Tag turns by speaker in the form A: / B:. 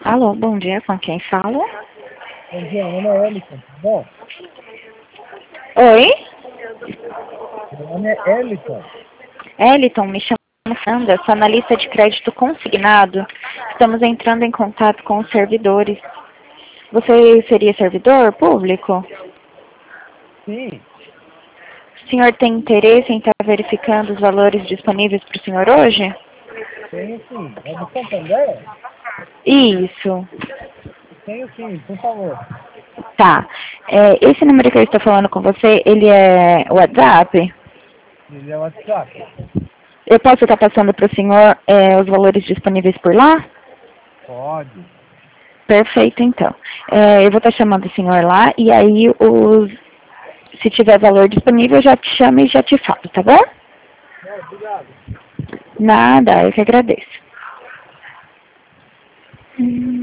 A: Alô, bom dia, com quem falo?
B: Bom dia, meu nome é Elton, tá bom?
A: Oi?
B: Meu nome é Elton.
A: Eliton, me chamo Sandra, sou analista de crédito consignado. Estamos entrando em contato com os servidores. Você seria servidor público?
B: Sim,
A: O senhor tem interesse em estar verificando os valores disponíveis para o senhor hoje?
B: tenho sim. É do Santander?
A: Isso.
B: Tenho sim, por favor.
A: Tá. Esse número que eu estou falando com você, ele é WhatsApp?
B: Ele é o WhatsApp?
A: Eu posso estar passando para o senhor os valores disponíveis por lá?
B: Pode.
A: Perfeito, então. Eu vou estar chamando o senhor lá e aí se tiver valor disponível eu já te chamo e já te falo, tá bom?
B: Não, obrigado.
A: Nada, eu que agradeço.